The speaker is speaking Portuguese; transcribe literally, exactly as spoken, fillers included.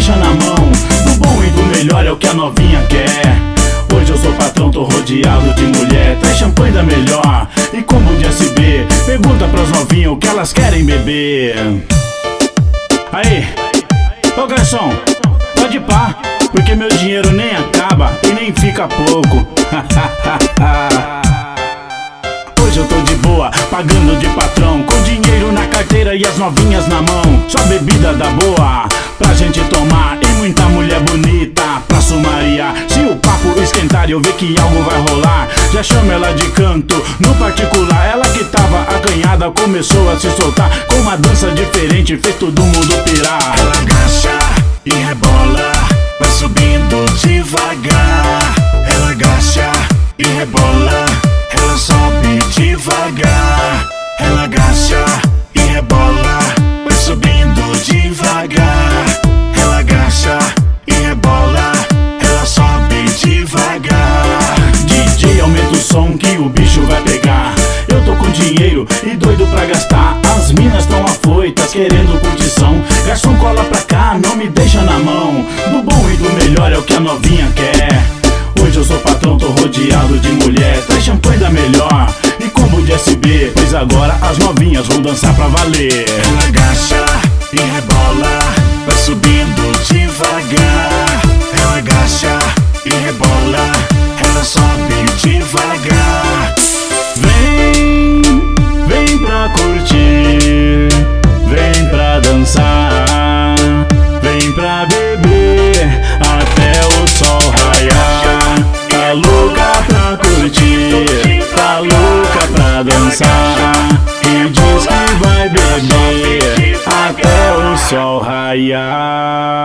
deixa na mão. Do bom e do melhor é o que a novinha quer. Hoje eu sou patrão, tô rodeado de mulher. Traz champanhe da melhor e combo de S B. Pergunta pras novinhas o que elas querem beber. Aí, ô garçom, pode pá, porque meu dinheiro nem acaba e nem fica pouco. Hoje eu tô de boa, pagando de patrão, com dinheiro na carteira e as novinhas na mão. Só bebida da boa, pra gente tomar e muita mulher bonita pra sumariar. Se o papo esquentar e eu ver que algo vai rolar, já chamo ela de canto, no particular. Ela que tava acanhada começou a se soltar, com uma dança diferente fez todo mundo pirar. Ela agacha e rebola, vai subindo devagar. Ela agacha e rebola, ela sobe devagar. Ela agacha e rebola, vai subindo devagar. Ela agacha e rebola, ela sobe devagar. D J, aumenta o som que o bicho vai pegar. Eu tô com dinheiro e doido pra gastar. As minas tão afoitas querendo curtição. Garçom, cola pra cá, não me deixa na mão. Do bom e do melhor é o que a novinha quer. Hoje eu sou patrão, tô rodeado de mulher. Traz champanhe da melhor e combo de S B, pois agora as novinhas vão dançar pra valer. Ela agacha e rebola, vai subindo devagar. Ela agacha e rebola, ela sobe devagar. Vem, vem pra curtir, vem pra dançar, vem pra beber até o sol raiar. Tá louca pra curtir, tá louca pra dançar, e diz que vai beber até o sol raiar.